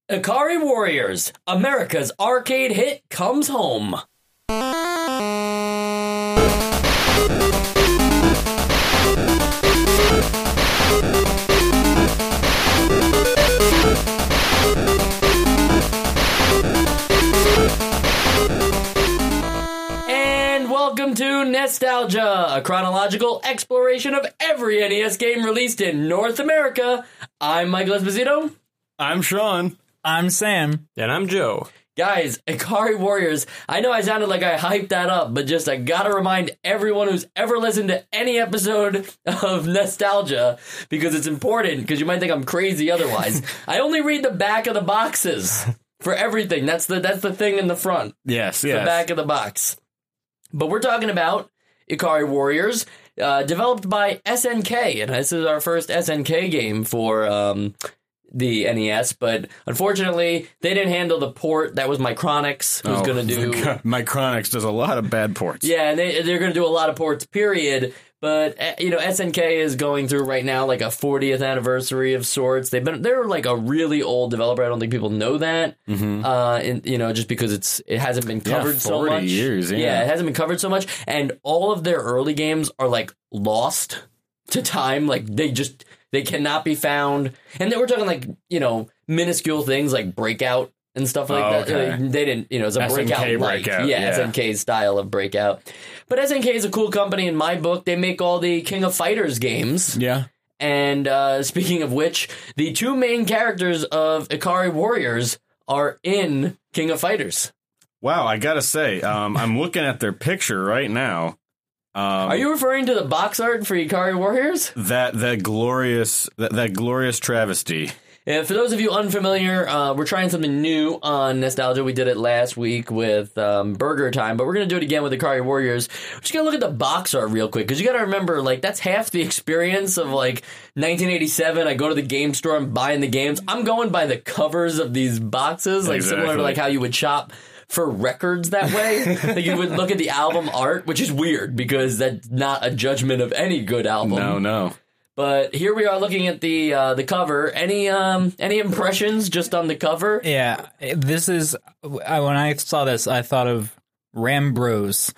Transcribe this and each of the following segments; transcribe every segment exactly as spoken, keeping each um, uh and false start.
Ikari Warriors, America's arcade hit, comes home. And welcome to Nostalgia, a chronological exploration of every N E S game released in North America. I'm Michael Esposito. I'm Sean. I'm Sam. And I'm Joe. Guys, Ikari Warriors, I know I sounded like I hyped that up, but just I gotta remind everyone who's ever listened to any episode of Nostalgia, because it's important, because you might think I'm crazy otherwise. I only read the back of the boxes for everything. That's the that's the thing in the front. Yes, The yes. back of the box. But we're talking about Ikari Warriors, uh, developed by S N K, and this is our first S N K game for um, the N E S, but unfortunately, they didn't handle the port. That was Micronix, who's Oh, going to do... Micronix does a lot of bad ports. Yeah, and they, they're going to do a lot of ports, period. But, uh, you know, S N K is going through right now like a fortieth anniversary of sorts. They've been, they're like a really old developer. I don't think people know that. Mm-hmm. Uh, and, you know, just because it's, it hasn't been covered yeah, so much. years, yeah. Yeah, it hasn't been covered so much. And all of their early games are like lost to time. Like they just, they cannot be found. And then we're talking like, you know, minuscule things like Breakout and stuff like Oh, that. okay. Like, they didn't, you know, it's a S N K Breakout like, Breakout, yeah, yeah. S N K's style of Breakout. But S N K is a cool company in my book. They make all the King of Fighters games. Yeah. And uh, speaking of which, the two main characters of Ikari Warriors are in King of Fighters. Wow, I gotta say, um, I'm looking at their picture right now. Um, Are you referring to the box art for Ikari Warriors? that that glorious that, that glorious travesty? And for those of you unfamiliar, uh, we're trying something new on Nostalgia. We did it last week with um, Burger Time, but we're going to do it again with Ikari Warriors. We're just going to look at the box art real quick, because you got to remember, like, that's half the experience of, like, nineteen eighty-seven. I go to the game store, I'm buying the games. I'm going by the covers of these boxes, like, Exactly. similar to, like, how you would shop for records that way. Like, you would look at the album art, which is weird, because that's not a judgment of any good album. No, no. But here we are looking at the uh, the cover. Any um any impressions just on the cover? Yeah, this is I, when I saw this, I thought of Rambros.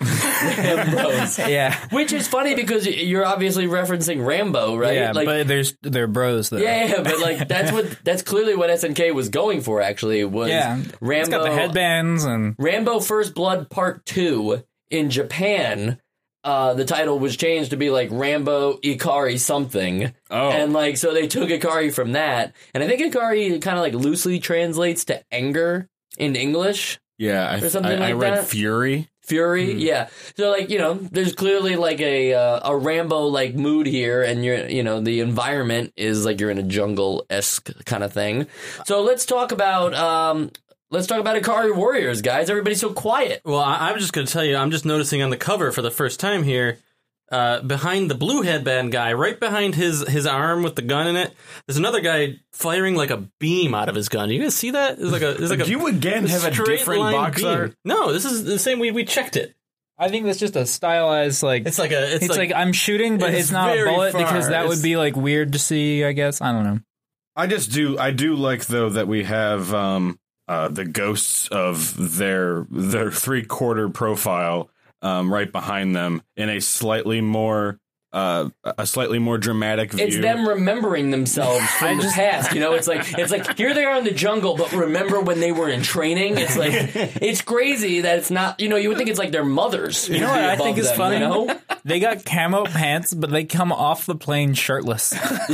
Rambos. Yeah, Which is funny because you're obviously referencing Rambo, right? yeah, like, but there's they're bros though. yeah, yeah, but like that's what that's clearly what S N K was going for. Actually, was yeah. Rambo. It's got the headbands and Rambo First Blood Part Two in Japan. Uh, the title was changed to be like Rambo Ikari something. Oh. And like, so they took Ikari from that. And I think Ikari kind of like loosely translates to anger in English. Yeah, I, Or something I, I like read that? Fury. Fury, yeah. So like, you know, there's clearly like a uh, a Rambo like mood here, and you're, you know, the environment is like you're in a jungle-esque kind of thing. So let's talk about um let's talk about Ikari Warriors, guys. Everybody's so quiet. Well, I, I'm just going to tell you, I'm just noticing on the cover for the first time here, uh, behind the blue headband guy, right behind his, his arm with the gun in it, there's another guy firing like a beam out of his gun. You guys see that? It's like a, it's like Do a, you again have a straight different line box beam. art? No, this is the same. We we checked it. I think that's just a stylized like. It's like a. It's, It's like, like, I'm shooting, but it's it's, not a very bullet far. because that It's- would be like weird to see. I guess I don't know. I just do. I do like though that we have um, uh, the ghosts of their their three quarter profile um, right behind them in a slightly more uh, a slightly more dramatic view. It's them remembering themselves from the past. You know, it's like it's like here they are in the jungle, but remember when they were in training? It's like it's crazy that it's not. You know, you would think it's like their mothers. You know what I think is funny? You know? They got camo pants, but they come off the plane shirtless.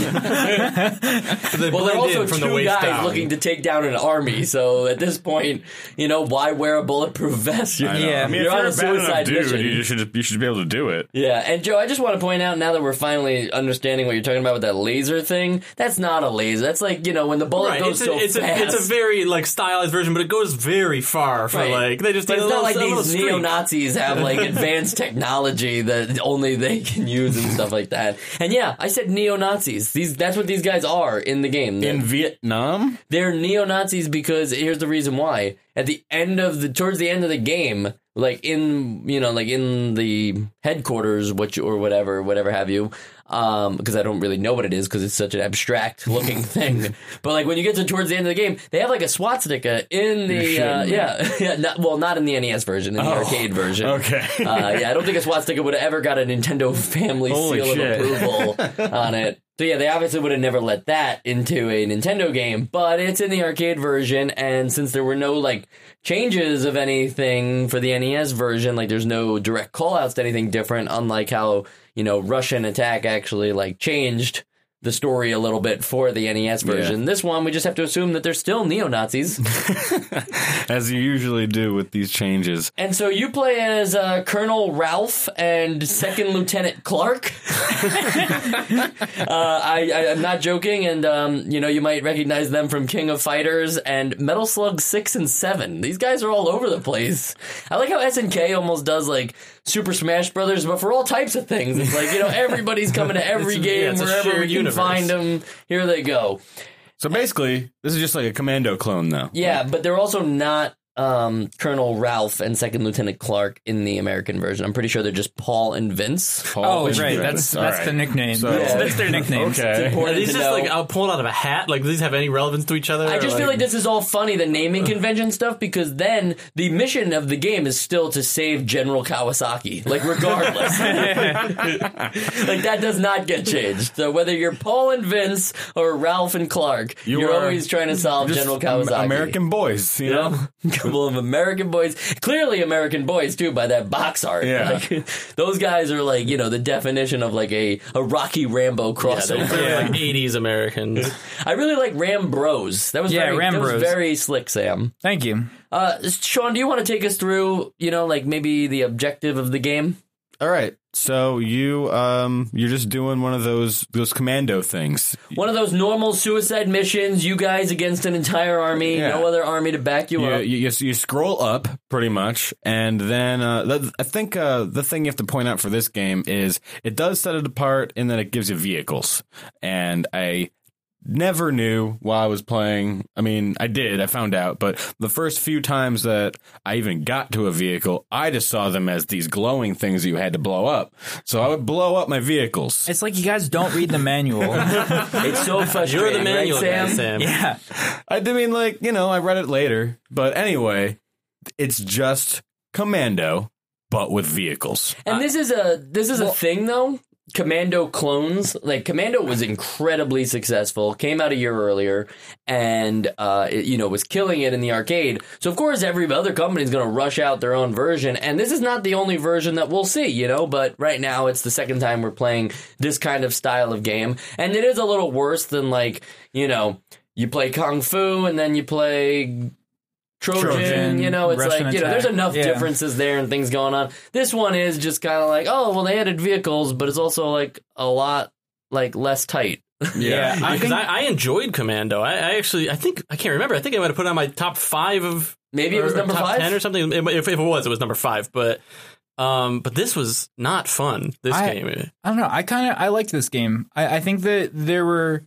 they Well, they're blend also in from the two waist guys down. looking to take down an army. So at this point, you know, why wear a bulletproof vest? You're, I know. Yeah. I mean, you're if on you're a a bad enough suicide dude, mission. you should you should be able to do it. Yeah, and Joe, I just want to point out now that we're finally understanding what you're talking about with that laser thing. That's not a laser. That's like, you know, when the bullet Right, goes it's, so a, it's, fast. a, it's a very like stylized version, but it goes very far for Right. like they just But need it's a not little, like a little these streak. neo-Nazis have like advanced technology that only they can use and stuff like that. And yeah, I said neo-Nazis. These that's what these guys are in the game. They're, In Vietnam, they're neo-Nazis because here's the reason why. At the end of the towards the end of the game, like in you know like in the headquarters, what you, or whatever, whatever have you. Um, because I don't really know what it is because it's such an abstract looking thing. But like when you get to towards the end of the game, they have like a swastika in the uh, yeah yeah not, well not in the N E S version, in the Oh, arcade version. okay. uh, yeah, I don't think a swastika would have ever got a Nintendo Family Holy seal shit. of approval on it. So yeah, they obviously would have never let that into a Nintendo game, but it's in the arcade version, and since there were no like changes of anything for the N E S version, like there's no direct callouts to anything different, unlike how, you know, Russian Attack actually like changed the story a little bit for the N E S version. Yeah. This one, we just have to assume that they're still neo-Nazis. As you usually do with these changes. And so you play as uh, Colonel Ralph and Second Lieutenant Clark. uh, I, I, I'm not joking, and um, you know, you might recognize them from King of Fighters and Metal Slug six and seven. These guys are all over the place. I like how S N K almost does like Super Smash Brothers, but for all types of things. It's like, you know, everybody's coming to every It's- game, yeah, it's a wherever shared we can universe. find them. Here they go. So basically, this is just like a Commando clone, though. Yeah, but they're also not um, Colonel Ralph and Second Lieutenant Clark in the American version. I'm pretty sure they're just Paul and Vince. Oh, Paul right. and That's All that's right. the nickname. So- that's, Yeah. that's their nicknames. Okay. It's Are important these to just know. like out pulled out of a hat? Like, do these have any relevance to each other? I Or, just feel like this is all funny, the naming convention stuff, because then the mission of the game is still to save General Kawasaki. Like, regardless. Like, that does not get changed. So whether you're Paul and Vince or Ralph and Clark, You you are are always trying to solve Just General Am- Kawasaki. American boys, you You know? know? A couple of American boys. Clearly American boys, too, by that box art. Yeah. Like, those guys are like, you know, the definition of like a, a Rocky Rambo yeah, crossover. they're Yeah. like eighties Americans. I really like Ram Bros. That was Yeah, very, Ram that was Bros. very slick, Sam. Thank you. Uh, Sean, do you want to take us through, you know, like maybe the objective of the game? All right. So you um you're just doing one of those those commando things. One of those normal suicide missions, you guys against an entire army, Yeah. no other army to back you You, up. you, you, you scroll up pretty much, and then uh, th- I think uh, the thing you have to point out for this game is it does set it apart in that it gives you vehicles, and I never knew while I was playing. I mean, I did, I found out, but the first few times that I even got to a vehicle, I just saw them as these glowing things you had to blow up. So I would blow up my vehicles. It's like you guys don't read the manual. It's so frustrating, You're the manual right, guy, Sam? Sam. Yeah. I mean, like, you know, I read it later, but anyway, it's just Commando, but with vehicles. And this is a this is a thing though. Commando clones, like Commando was incredibly successful, came out a year earlier, and uh, it, you know, was killing it in the arcade. So of course, every other company is going to rush out their own version, and this is not the only version that we'll see, you know. But right now, it's the second time we're playing this kind of style of game, and it is a little worse than like, you know, you play Kung Fu and then you play Trojan, Trojan, you know, it's Russian like, you know, there's attack. enough Yeah. differences there and things going on. This one is just kind of like, oh, well, they added vehicles, but it's also like a lot like less tight. Yeah. I Because think, I, I enjoyed Commando. I, I actually, I think, I can't remember. I think I might have put it on my top five of. Maybe it was or number top five? ten or something. If, if it was, it was number five. But, um, but this was not fun. This I- game. I don't know. I kind of I liked this game. I, I think that there were.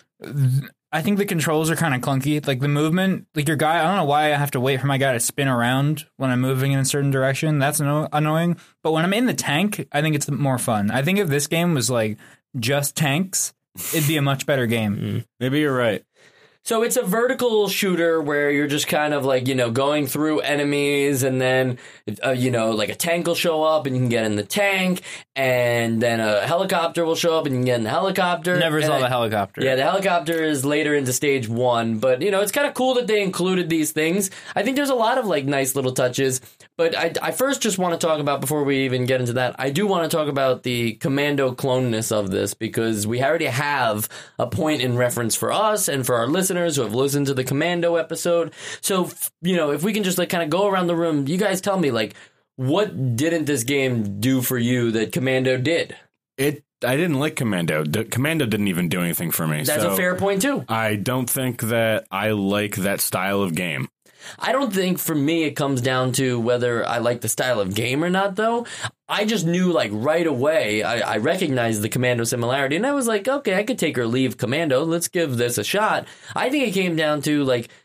I think the controls are kind of clunky. Like the movement, like your guy. I don't know why I have to wait for my guy to spin around when I'm moving in a certain direction. That's anno- annoying. But when I'm in the tank, I think it's more fun. I think if this game was like just tanks, it'd be a much better game. Maybe you're right. So it's a vertical shooter where you're just kind of like, you know, going through enemies and then, uh, you know, like a tank will show up and you can get in the tank and then a helicopter will show up and you can get in the helicopter. Never And saw I- the helicopter. Yeah, the helicopter is later into stage one, but you know, it's kind of cool that they included these things. I think there's a lot of like nice little touches, but I, I first just want to talk about, before we even get into that, I do want to talk about the Commando cloneness of this because we already have a point in reference for us and for our listeners who have listened to the Commando episode. So, you know, if we can just like kind of go around the room, you guys tell me like, what didn't this game do for you that Commando did? It. I didn't like Commando. D- Commando didn't even do anything for me. That's so a fair point too. I don't think that I like that style of game. I don't think for me it comes down to whether I like the style of game or not, though. I just knew like right away, I, I recognized the Commando similarity, and I was like, okay, I could take or leave Commando. Let's give this a shot. I think it came down to like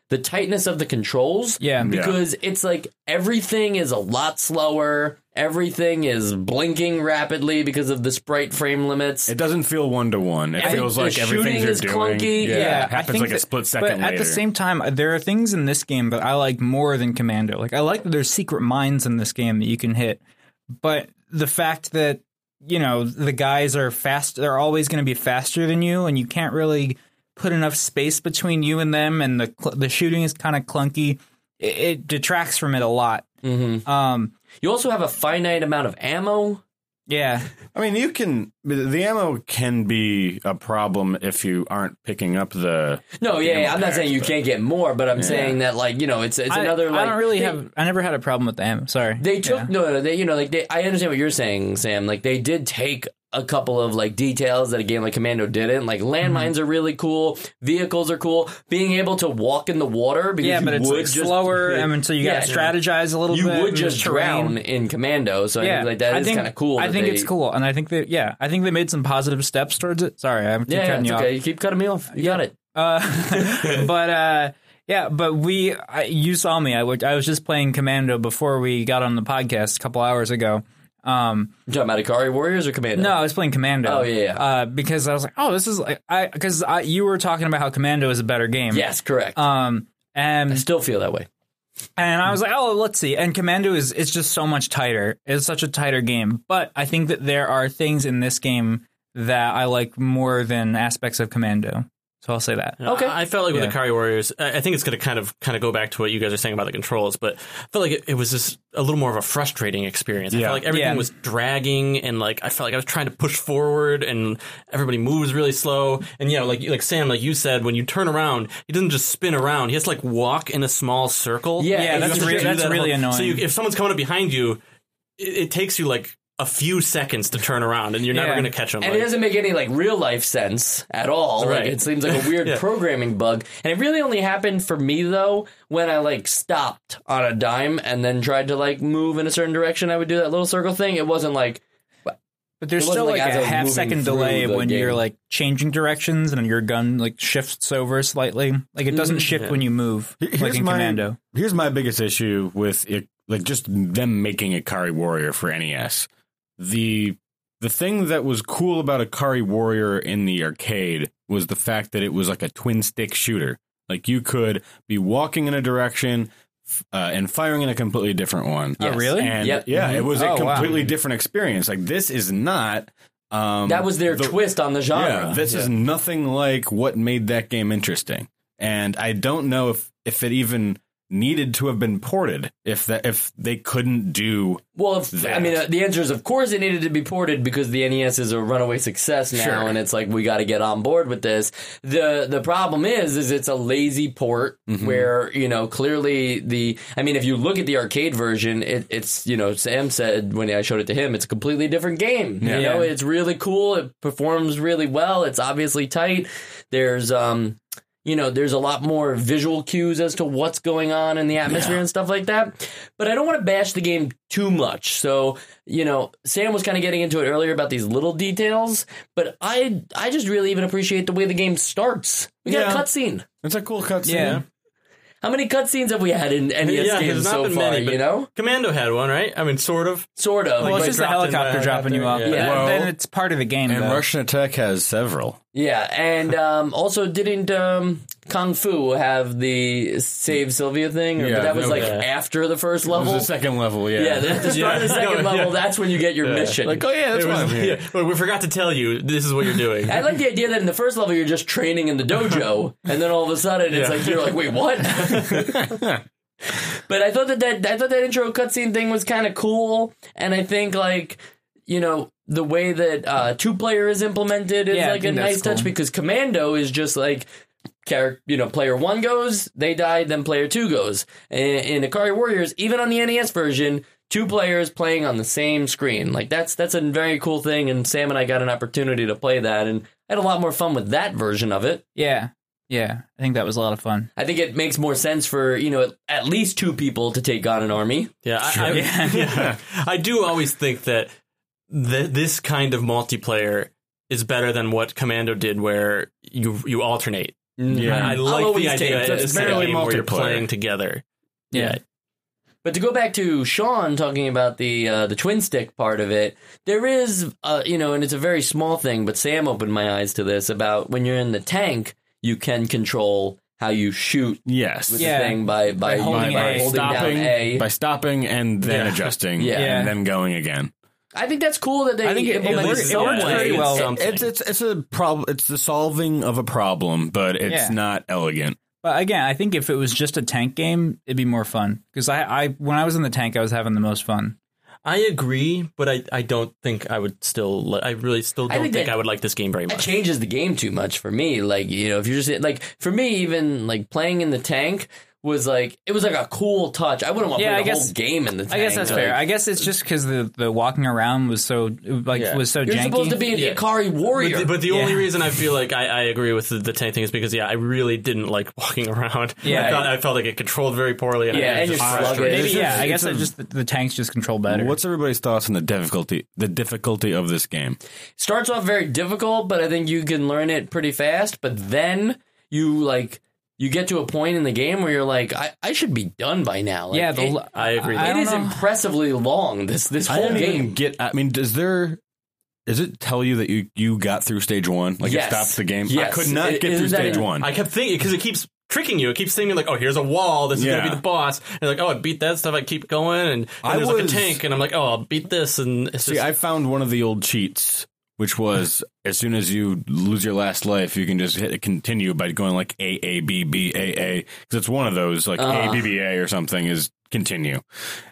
the tightness of the controls. Yeah. Because it's like everything is a lot slower. Everything is blinking rapidly because of the sprite frame limits. It doesn't feel one to one. It I feels think like the everything shooting you're is doing clunky. Yeah, Yeah, it happens I think like a that- split second But later. at the same time, there are things in this game that I like more than Commando. Like, I like that there's secret mines in this game that you can hit. But the fact that, you know, the guys are fast, they're always going to be faster than you, and you can't really put enough space between you and them, and the the shooting is kind of clunky. It, it detracts from it a lot. Mm-hmm. Um, You also have a finite amount of ammo. yeah. I mean, you can. The ammo can be a problem if you aren't picking up the. No, yeah, ammo yeah, I'm not packs, saying you but- can't get more, but I'm saying that, like, you know, it's it's I, another, like... I don't really they, have, I never had a problem with the ammo. Sorry. They took, Yeah. no, no, they, you know, like, they, I understand what you're saying, Sam. Like, they did take a couple of, like, details that a game like Commando didn't. Like, landmines Mm-hmm. are really cool. Vehicles are cool. Being able to walk in the water because Yeah, you but it's would like just, slower, I mean, so you Yeah, got to strategize a little You bit. would and just terrain. drown in Commando, so I Yeah, think, like, that I is think- kind of cool. I that think they- it's cool, and I think that yeah, I think they made some positive steps towards it. Sorry, I'm keep Yeah, yeah, cutting it's you okay. off. You keep cutting me off. You got it. Uh, but uh, yeah, but we, I, you saw me. I, would- I was just playing Commando before we got on the podcast a couple hours ago. Um, You talking about Ikari Warriors or Commando? no, I was playing Commando. Oh, yeah, yeah. Uh, because I was like, oh, this is like I because I, you were talking about how Commando is a better game. Yes, correct. Um, and I still feel that way. And I was like, oh, let's see. And Commando is it's just so much tighter. It's such a tighter game. But I think that there are things in this game that I like more than aspects of Commando. So I'll say that. Okay. I, I felt like with Yeah. the Ikari Warriors, I, I think it's going to kind of kind of go back to what you guys are saying about the controls, but I felt like it, it was just a little more of a frustrating experience. I Yeah. felt like everything Yeah. was dragging, and like I felt like I was trying to push forward, and everybody moves really slow. And yeah, like like Sam, like you said, when you turn around, he doesn't just spin around; he has to like walk in a small circle. Yeah, Yeah, it's that's You have to re- do that's that really whole- annoying. So you, if someone's coming up behind you, it, it takes you like a few seconds to turn around, and you're never Yeah. going to catch them. And it doesn't make any like real life sense at all. Right. Like it seems like a weird Yeah. programming bug. And it really only happened for me though when I like stopped on a dime and then tried to like move in a certain direction. I would do that little circle thing. It wasn't like But there's It wasn't still like like, as I a was half moving second through delay the when game. you're like changing directions and your gun like shifts over slightly. Like it doesn't shift Yeah. when you move, Here's like in my, Commando. Here's my biggest issue with it, like just them making Ikari Warrior for N E S. The the thing that was cool about Ikari Warrior in the arcade was the fact that it was like a twin stick shooter. Like you could be walking in a direction f- uh, and firing in a completely different one. Oh, really? And Yep. yeah, it was a Oh, wow. completely different experience. Like this is not. Um, that was their the- twist on the genre. Yeah, this is nothing like what made that game interesting. And I don't know if, if it even needed to have been ported if that if they couldn't do Well, if, that. I mean, uh, the answer is of course it needed to be ported because the N E S is a runaway success now, Sure. and it's like we got to get on board with this. the The problem is, is it's a lazy port Mm-hmm. where you know clearly the. I mean, if you look at the arcade version, it, it's you know Sam said when I showed it to him, it's a completely different game. Yeah. You know, Yeah. it's really cool. It performs really well. It's obviously tight. There's um. You know, there's a lot more visual cues as to what's going on in the atmosphere and stuff like that. But I don't want to bash the game too much. So, you know, Sam was kind of getting into it earlier about these little details. But I I just really even appreciate the way the game starts. We got Yeah. a cutscene. it's a cool cutscene. Yeah. How many cutscenes have we had in N E S Yeah, games there's not so been far, many, but you know? Commando had one, right? I mean, sort of. Sort of. Well, but- it's just the dropped in helicopter by dropping you off. helicopter, But yeah. Well, then it's part of the game. And though. Russian Attack has several. yeah, and um, also didn't um, Kung Fu have the Save Sylvia thing? Or, Yeah, but that was that like was- after the first It level? was the second level, yeah. Yeah, at the start of the second Yeah. level, that's when you get your mission. like, oh yeah, that's It was- fine. yeah. Well, we forgot to tell you this is what you're doing. I like the idea that in the first level you're just training in the dojo, and then all of a sudden it's Yeah. like you're like, wait, what? But I thought that, that I thought that intro cutscene thing was kind of cool, and I think like you know the way that uh, two player is implemented is Yeah, I like a think that's nice touch cool. because Commando is just like. Character, you know, player one goes, they die, then player two goes. In, in Ikari Warriors, even on the N E S version, two players playing on the same screen. Like that's that's a very cool thing, and Sam and I got an opportunity to play that, and I had a lot more fun with that version of it. Yeah. Yeah. I think that was a lot of fun. I think it makes more sense for you know at least two people to take on an army. Yeah, I, I, yeah. I do always think that th- this kind of multiplayer is better than what Commando did, where you you alternate. Yeah. I, I I'll like always the idea. take- it's It's a barely game where you're multiplayer. playing together. Yeah. But to go back to Sean talking about the uh, the twin stick part of it, there is, uh, you know, and it's a very small thing, but Sam opened my eyes to this about when you're in the tank, you can control how you shoot Yes. with Yeah. the thing by, by, By holding by A. holding down stopping, A. by stopping and then Yeah. adjusting, Yeah. and then going again. I think that's cool that they I think it- it implemented works- it some works way. pretty well. Something. It's it's it's a problem. It's the solving of a problem, but it's Yeah. not elegant. But again, I think if it was just a tank game, it'd be more fun. Because I, I, when I was in the tank, I was having the most fun. I agree, but I, I don't think I would still. li- I really still I don't think think, that- I would like this game very That much. changes the game too much for me. Like, you know, if you're just like, for me, even like playing in the tank was like, it was like a cool touch. I wouldn't want to Yeah, play I the guess- whole game in the tank. I guess that's like, fair. I guess it's just because the, the walking around was so like Yeah. was so You're janky. supposed to be an Yeah. Ikari warrior. But the, but the Yeah. only reason I feel like I, I agree with the, the tank thing is because yeah, I really didn't like walking around. Yeah. I, thought, I felt like it controlled very poorly. And Yeah, I, and just you're frustrated. sluggish. Maybe It's yeah. a- I guess it's I a- just the, the tanks just control better. What's everybody's thoughts on the difficulty? The difficulty of this game. Starts off very difficult, but I think you can learn it pretty fast. But then you like you get to a point in the game where you're like, I, I should be done by now. Like, yeah, the, it, I agree. I it don't is know. impressively long. This this I whole didn't game. even get. I mean, does there? Does it tell you that you you got through stage one? Like Yes. it stops the game. I Yes. could not It- get through isn't that stage in- one. I kept thinking because it keeps tricking you. It keeps saying like, "Oh, here's a wall. This is Yeah. gonna be the boss." And like, "Oh, I beat that stuff." I keep going, and, and I there's like a was- tank, and I'm like, "Oh, I'll beat this." And it's See, just, I found one of the old cheats, which was as soon as you lose your last life, you can just hit continue by going like A A B B A A because it's one of those like Uh-huh. A B B A or something is continue.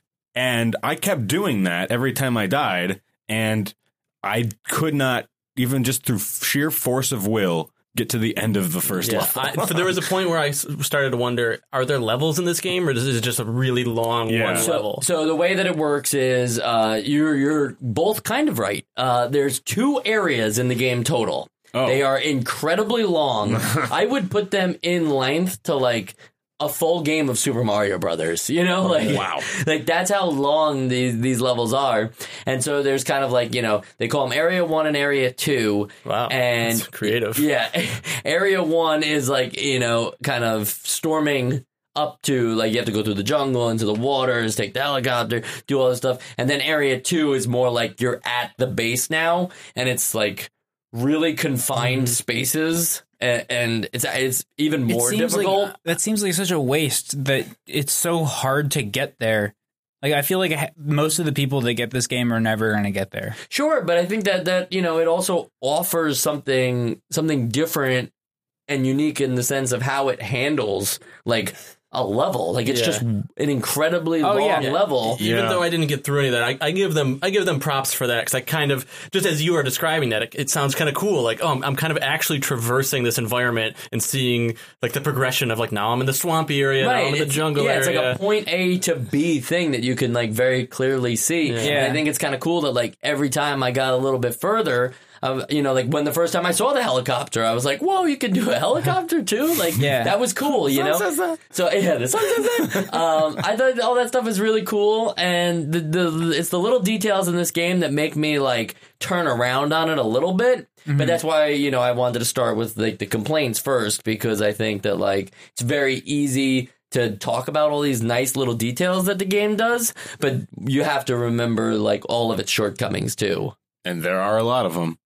And I kept doing that every time I died, and I could not even just through sheer force of will get to the end of the first yeah. level. I, there was a point where I s- started to wonder: are there levels in this game, or is it just a really long Yeah. one So- level? So the way that it works is uh, you're you're both kind of right. Uh, there's two areas in the game total. Oh. They are incredibly long. I would put them in length to like a full game of Super Mario Brothers. You know, like Wow. like that's how long these these levels are. And so there's kind of like, you know, they call them Area One and Area Two. Wow, and that's creative. Yeah, Area One is like, you know, kind of storming up to, like, you have to go through the jungle, into the waters, take the helicopter, do all this stuff. And then Area Two is more like you're at the base now, and it's like really confined Mm-hmm. spaces, and, and it's it's even more it seems difficult. Like, that seems like such a waste that it's so hard to get there. Like I feel like I ha- most of the people that get this game are never going to get there. Sure, but I think that that you know it also offers something something different and unique in the sense of how it handles like a level. Like it's Yeah. just an incredibly Oh, long yeah. level. Even Yeah. though I didn't get through any of that, I, I give them I give them props for that because I kind of just as you are describing that, it, it sounds kind of cool. Like, oh, I'm, I'm kind of actually traversing this environment and seeing like the progression of like now I'm in the swampy area, now I'm in the it's- jungle yeah, area. it's like a point A to B thing that you can like very clearly see. Yeah. And I think it's kind of cool that like every time I got a little bit further, uh, you know, like when the first time I saw the helicopter, I was like, "Whoa, you can do a helicopter too!" Like, Yeah. that was cool, you know. So yeah, the sun says that. um, I thought all that stuff is really cool, and the, the it's the little details in this game that make me like turn around on it a little bit. But that's why, you know, I wanted to start with like the complaints first, because I think that like it's very easy to talk about all these nice little details that the game does, but you have to remember like all of its shortcomings too. And there are a lot of them.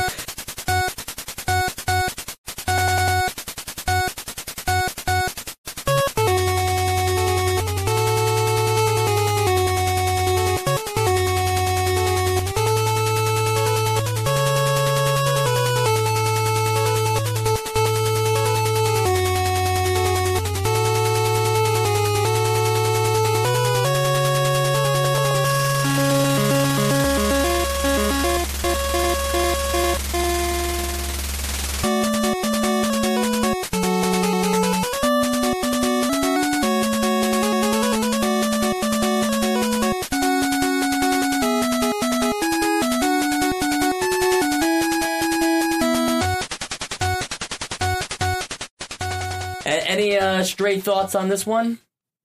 A- any uh, stray thoughts on this one?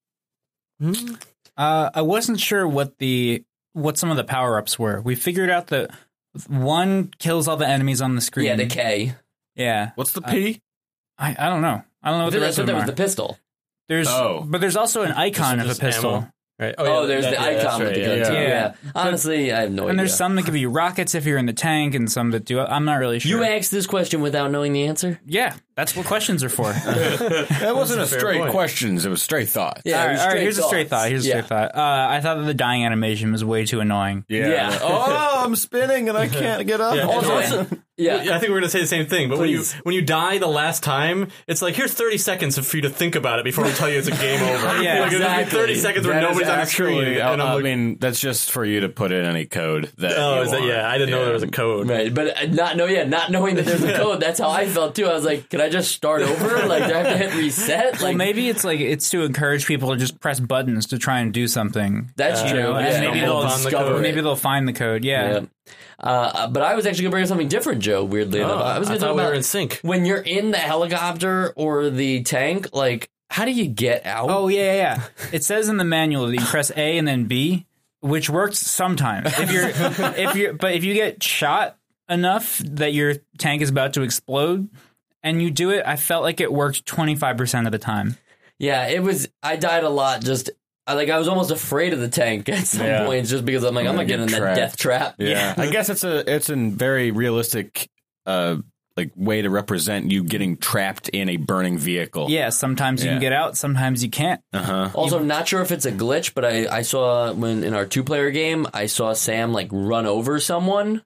Uh, I wasn't sure what the what some of the power ups were. We figured out that one kills all the enemies on the screen. Yeah, the K. Yeah. What's the P? I, I don't know. I don't know what the That's rest what of that them was are. the pistol. There's, Oh. but there's also an icon of a just pistol. ammo. Right. Oh, yeah, there's that- the yeah, that's icon with the right, gun, yeah. too. Yeah. Yeah. Honestly, I have no And idea. there's some that give you rockets if you're in the tank, and some that do. I'm not really sure. You asked this question without knowing the answer? Yeah, that's what questions are for. That wasn't a fair straight point. questions. It was straight thoughts. Yeah, all it right, was all right, straight here's a straight thoughts. thought. Here's a Yeah. straight thought. Uh, I thought that the dying animation was way too annoying. Yeah. Yeah. Oh, I'm spinning and I can't get up. Yeah. Also, Also- yeah. Yeah, I think we're going to say the same thing. But when you Please. when you die the last time, it's like here's thirty seconds for you to think about it before we tell you it's a game over. Yeah, like, it'll be exactly. thirty seconds where That is nobody's on the actually, screen, I, and I'm I like, mean, that's just for you to put in any code that. oh, you is that, want. yeah, I didn't know Yeah. there was a code. Right, but uh, not know, yeah, not knowing that there's a code. That's how I felt too. I was like, can I just start over? Like, do I have to hit reset? Like, Well, maybe it's like it's to encourage people to just press buttons to try and do something. that's Uh, true. You know, yeah, and maybe stumble they'll upon the discover code. it. maybe they'll find the code. Yeah. Yeah. Uh, but I was actually going to bring up something different, Joe. Weirdly Oh, enough, I was I going to thought talk we about were in sync. when you're in the helicopter or the tank. Like, how do you get out? Oh yeah, yeah, yeah. It says in the manual that you press A and then B, which works sometimes. If you're, if you're, but if you get shot enough that your tank is about to explode, and you do it, I felt like it worked twenty-five percent of the time. Yeah, it was. I died a lot. Just I, like I was almost afraid of the tank at some Yeah. points, just because I'm like, I'm gonna not getting in get that trapped. death trap. Yeah, I guess it's a it's a very realistic uh like way to represent you getting trapped in a burning vehicle. Yeah, sometimes you Yeah. can get out, sometimes you can't. Uh huh. Also, not sure if it's a glitch, but I, I saw when in our two player game, I saw Sam like run over someone,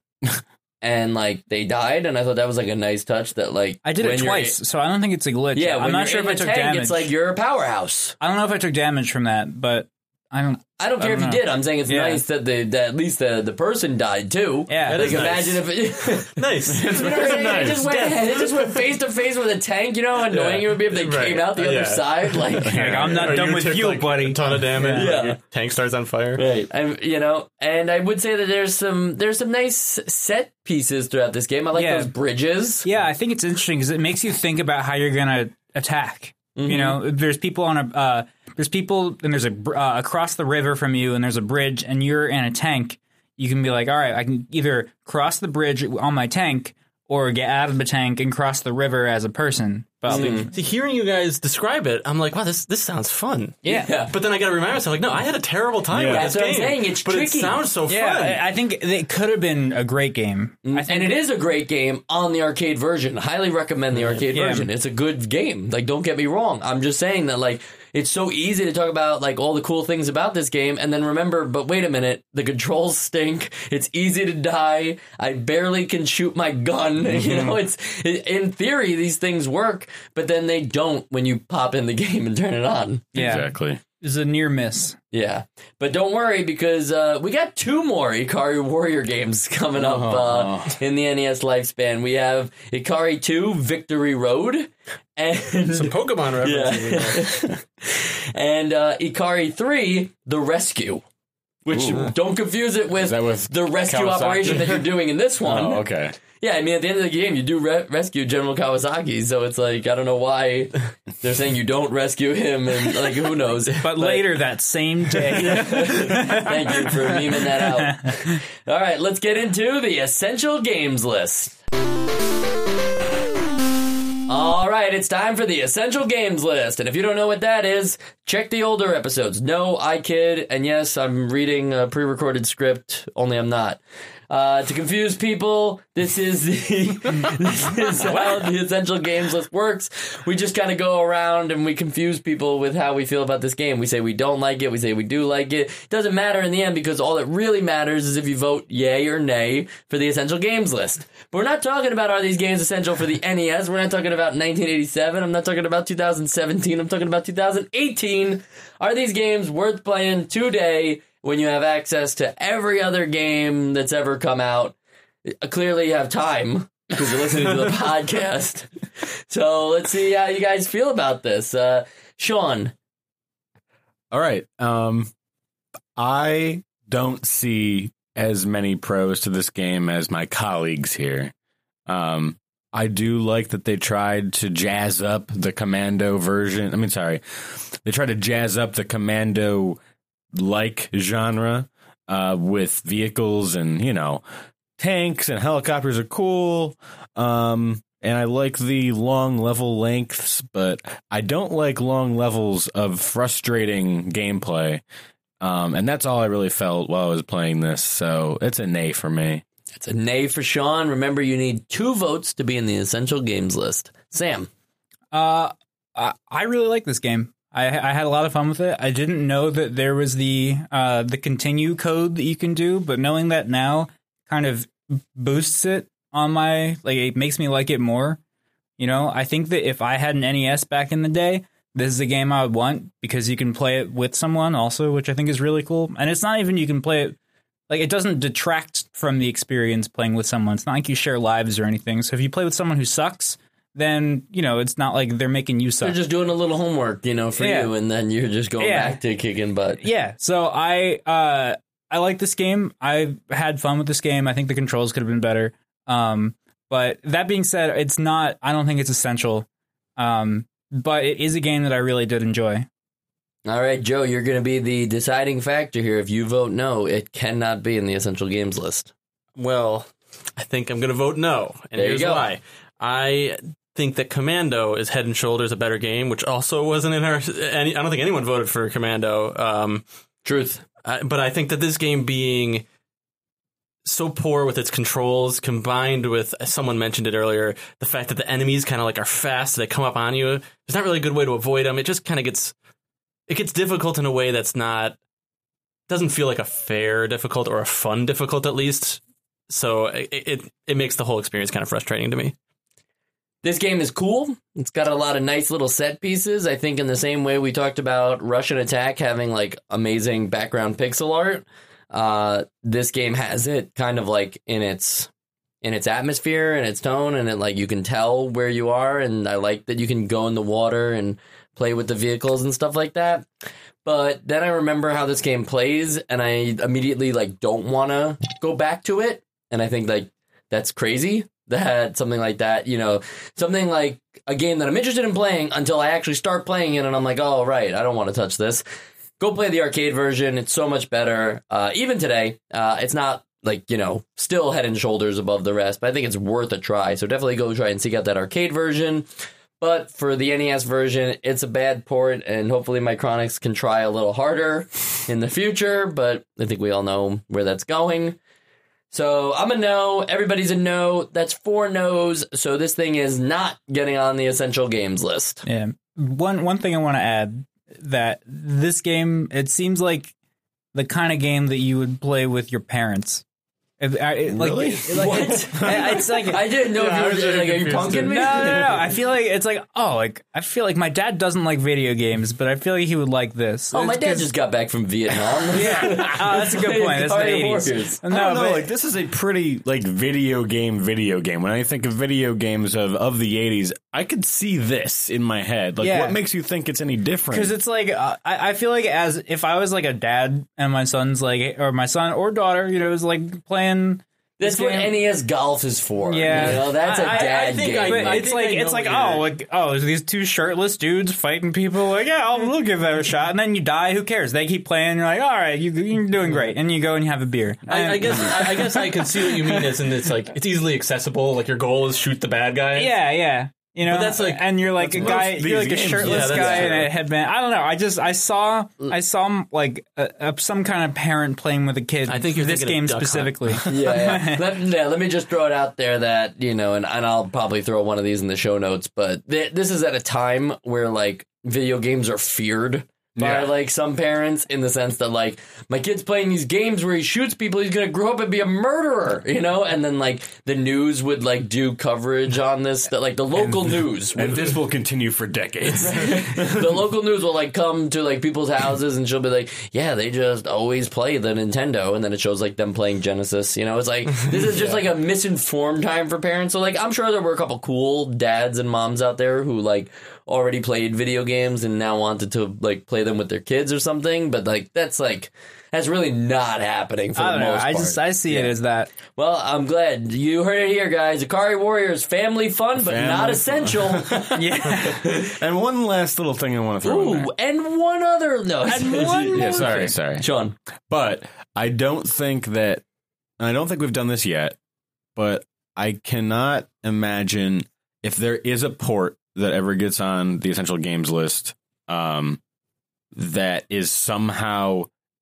and like they died, and I thought that was like a nice touch. That like I did when it you're twice, in- so I don't think it's a glitch. yeah, I'm when not you're sure in if I the took tank, damage. it's like you're a powerhouse. I don't know if I took damage from that, but I don't. I don't care I if don't you know. did. I'm saying it's Yeah. nice that the that at least the, the person died too. Yeah, That like is nice. imagine if it. Nice. You know what I'm saying? It just went, it just went face to face with a tank. You know how annoying Yeah. it would be if they Right. came out the Yeah. other side. Like, Like, I'm not Or done with took, you, like, buddy. A ton of damage. Yeah. like, your tank starts on fire. right? And you know, and I would say that there's some there's some nice set pieces throughout this game. I like Yeah. those bridges. Yeah, I think it's interesting because it makes you think about how you're gonna attack. Mm-hmm. You know, there's people on a uh, there's people and there's a br- uh, across the river from you, and there's a bridge, and you're in a tank. You can be like, all right, I can either cross the bridge on my tank or get out of the tank and cross the river as a person. But I'll be, See, hearing you guys describe it, I'm like, wow, this this sounds fun. yeah. Yeah. But then I got to remind myself, like, no, I had a terrible time Yeah. with That's this what I'm game. saying, it's but tricky. it sounds so Yeah, fun. I I think it could have been a great game. I think And it is a great game on the arcade version. Highly recommend the arcade Yeah. version. It's a good game. Like, don't get me wrong. I'm just saying that, like, it's so easy to talk about, like, all the cool things about this game, and then remember, but wait a minute, the controls stink. It's easy to die. I barely can shoot my gun. You know, it's, in theory, these things work, but then they don't when you pop in the game and turn it on. yeah, Exactly. it's a near miss. Yeah, but don't worry because uh, we got two more Ikari Warrior games coming up uh, in the N E S lifespan. We have Ikari two Victory Road and Some Pokemon references. in there. yeah. and uh, Ikari three The Rescue, which Ooh. don't confuse it with, that with the rescue Kawasaki? operation that you're doing in this one. Oh, okay. Yeah, I mean, at the end of the game, you do re- rescue General Kawasaki, so it's like, I don't know why they're saying you don't rescue him, and like, who knows. But, later that same day, Thank you for memeing that out. All right, let's get into the Essential Games list. All right, it's time for the Essential Games list. And if you don't know what that is, check the older episodes. No, I kid. And yes, I'm reading a pre-recorded script, only I'm not. Uh, to confuse people, this is the this is how the Essential Games list works. We just kind of go around and we confuse people with how we feel about this game. We say we don't like it. We say we do like it. It doesn't matter in the end because all that really matters is if you vote yay or nay for the Essential Games list. But we're not talking about are these games essential for the N E S. We're not talking about nineteen eighty-seven. I'm not talking about two thousand seventeen. I'm talking about two thousand eighteen. Are these games worth playing today? When you have access to every other game that's ever come out? Clearly you have time because you're listening to the podcast. So let's see how you guys feel about this. Uh, Sean. All right. Um, I don't see as many pros to this game as my colleagues here. Um, I do like that they tried to jazz up the Commando version. I mean, sorry, they tried to jazz up the Commando like genre uh, with vehicles and, you know, tanks and helicopters are cool. Um, and I like the long level lengths, but I don't like long levels of frustrating gameplay. Um, and that's all I really felt while I was playing this. So it's a nay for me. It's a nay for Sean. Remember, you need two votes to be in the essential games list. Sam. Uh, I I really like this game. I, I had a lot of fun with it. I didn't know that there was the uh, the continue code that you can do, but knowing that now kind of boosts it on my, like, it makes me like it more. You know, I think that if I had an N E S back in the day, this is a game I would want because you can play it with someone also, which I think is really cool. And it's not even you can play it, like, it doesn't detract from the experience playing with someone. It's not like you share lives or anything. So if you play with someone who sucks, then, you know, it's not like they're making you suck. They're just doing a little homework, you know, for Yeah. you, and then you're just going Yeah. back to kicking butt. Yeah. So I uh, I like this game. I had fun with this game. I think the controls could have been better. Um, but that being said, it's not, I don't think it's essential. Um, but it is a game that I really did enjoy. All right, Joe, you're going to be the deciding factor here. If you vote no, it cannot be in the essential games list. Well, I think I'm going to vote no, and There you here's go. why. I think that Commando is head and shoulders a better game, which also wasn't in our. Any, I don't think anyone voted for Commando. Um, Truth. I, but I think that this game being so poor with its controls, combined with, as someone mentioned it earlier, the fact that the enemies kind of like are fast, they come up on you. There's not really a good way to avoid them. It just kind of gets. It gets difficult in a way that's not, doesn't feel like a fair difficult or a fun difficult, at least. So it, it it makes the whole experience kind of frustrating to me. This game is cool. It's got a lot of nice little set pieces. I think in the same way we talked about Russian Attack having like amazing background pixel art, uh, this game has it kind of like in its in its atmosphere and its tone, and it like you can tell where you are. And I like that you can go in the water and play with the vehicles and stuff like that. But then I remember how this game plays, and I immediately like don't want to go back to it. And I think like that's crazy that something like that, you know, something like a game that I'm interested in playing until I actually start playing it, and I'm like, oh, right, I don't want to touch this. Go play the arcade version. It's so much better. Uh, even today, uh, it's not like, you know, still head and shoulders above the rest, but I think it's worth a try. So definitely go try and seek out that arcade version. But for the N E S version, it's a bad port, and hopefully Micronix can try a little harder in the future, but I think we all know where that's going. So I'm a no, everybody's a no, that's four no's, so this thing is not getting on the essential games list. Yeah. One one thing I want to add, that this game, it seems like the kind of game that you would play with your parents. It, I, it, like, Really? it- like, What? It's, it's like I didn't know Yeah, I if was you were very like, are you confused punking too. me? No, no, no. I feel like it's like, oh, like I feel like my dad doesn't like video games, but I feel like he would like this. Oh, my It's dad 'cause- just got back from Vietnam. Yeah, oh, that's a good point. That's the Party eighties. Warriors. I No, don't know, but like this is a pretty like video game video game. When I think of video games of, of the eighties, I could see this in my head. Like Yeah. what makes you think it's any different? because it's like uh, I, I feel like as if I was like a dad and my son's like, or my son or daughter, you know, is like playing. That's this what game. N E S Golf is for. Yeah. You know, that's a I- I- dad I think game. I- But I it's think like I know it's like what oh you're- like oh there's these two shirtless dudes fighting people, like yeah I'll, we'll give that a shot, and then you die, who cares, they keep playing, you're like all right, you, you're doing great, and you go and you have a beer. I, I guess I, I guess I can see what you mean. Is and it's like it's easily accessible. Like your goal is shoot the bad guy. yeah yeah you know, But that's like- and you're like a that's guy, most you're like a these games. shirtless Yeah, that's guy in true. a headband. I don't know. I just I saw I saw like a, a, some kind of parent playing with a kid. I think for you're this thinking game of Duck Hunt. specifically. yeah, yeah. Let, yeah, let me just throw it out there that, you know, and, and I'll probably throw one of these in the show notes, but th- this is at a time where, like, video games are feared by, Yeah. like, some parents, in the sense that, like, my kid's playing these games where he shoots people, he's gonna grow up and be a murderer, you know? And then, like, the news would, like, do coverage on this, that, like, the local news would and this will continue for decades. the local news will like come to like people's houses, and she'll be like, yeah, they just always play the Nintendo, and then it shows like them playing Genesis. You know, it's like this is just like a misinformed time for parents. So like I'm sure there were a couple cool dads and moms out there who like already played video games and now wanted to like play them with their kids or something, but like that's like that's really not happening for I the don't know. most I part. just I see it Yeah. as that. Well, I'm glad you heard it here, guys. Akari Warriors, family fun, but Family not fun. essential. Yeah. And one last little thing I want to throw in there. Ooh, and one other no. And one Yeah, more sorry, thing. sorry. Sean. But I don't think that, I don't think we've done this yet, but I cannot imagine if there is a port that ever gets on the essential games list, um, that is somehow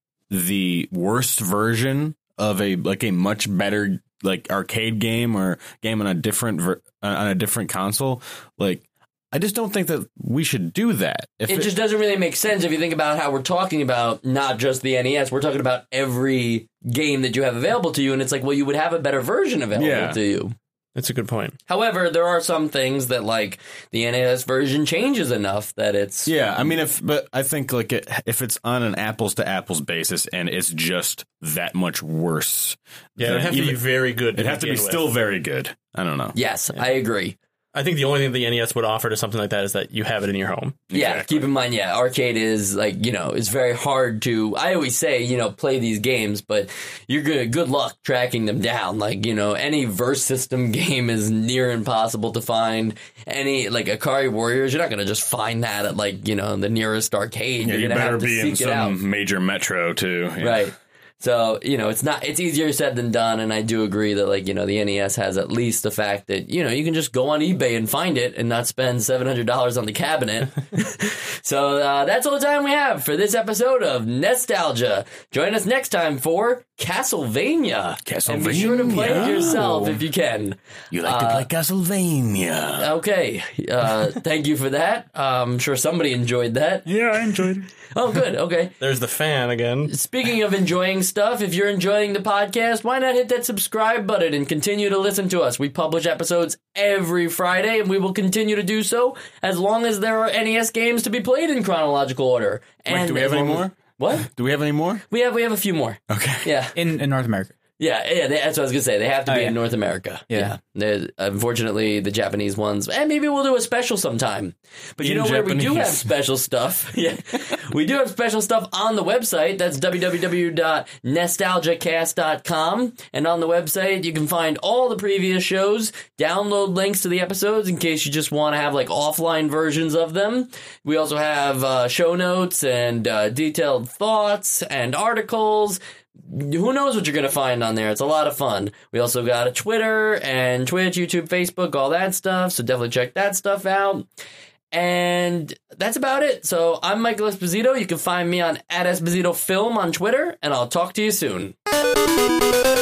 the worst version of a like a much better like arcade game or game on a different ver- on a different console, like I just don't think that we should do that. If it, it just doesn't really make sense if you think about how we're talking about not just the N E S. We're talking about every game that you have available to you, and it's like, well, you would have a better version available Yeah. to you. That's a good point. However, there are some things that, like, the N E S version changes enough that it's... Yeah, I mean, if but I think like it, if it's on an apples to apples basis and it's just that much worse, Yeah, it then would have to be even- very good. it'd have to be begin with. still very good. I don't know. Yes, I agree. I think the only thing the N E S would offer to something like that is that you have it in your home. Yeah, Exactly. keep in mind, yeah, arcade is like, you know, it's very hard to, I always say, you know, play these games, but you're good, good luck tracking them down. Like, you know, any verse system game is near impossible to find. Any, like, Akari Warriors, you're not going to just find that at, like, you know, the nearest arcade. Yeah, you're you going to better have to be in seek it out. some major metro too. Yeah. Right. So, you know, it's not, it's easier said than done. And I do agree that, like, you know, the N E S has at least the fact that, you know, you can just go on eBay and find it and not spend seven hundred dollars on the cabinet. So, uh, that's all the time we have for this episode of Nostalgia. Join us next time for Castlevania. And be sure to play it Castlevania. yourself if you can. You like to play Castlevania? Okay. Uh, thank you for that. Uh, I'm sure somebody enjoyed that. Yeah, I enjoyed it. Oh, good. Okay. There's the fan again. Speaking of enjoying stuff, if you're enjoying the podcast, why not hit that subscribe button and continue to listen to us? We publish episodes every Friday, and we will continue to do so as long as there are N E S games to be played in chronological order. And Wait, do we have as any long as- more? What? Do we have any more? We have we have a few more. Okay. Yeah. in, in North America. Yeah, yeah, they, that's what I was gonna say. They have to Oh, be yeah. in North America. Yeah. They're- unfortunately, the Japanese ones, and maybe we'll do a special sometime. But you In know where we do Japanese. have special stuff? Yeah, we do have special stuff on the website. That's w w w dot nostalgia cast dot com, and on the website you can find all the previous shows. Download links to the episodes in case you just want to have like offline versions of them. We also have uh, show notes and uh, detailed thoughts and articles. Who knows what you're going to find on there. It's a lot of fun. We also got a Twitter and Twitch, YouTube, Facebook, all that stuff. So definitely check that stuff out. And that's about it. So I'm Michael Esposito. You can find me on at Esposito Film on Twitter, and I'll talk to you soon.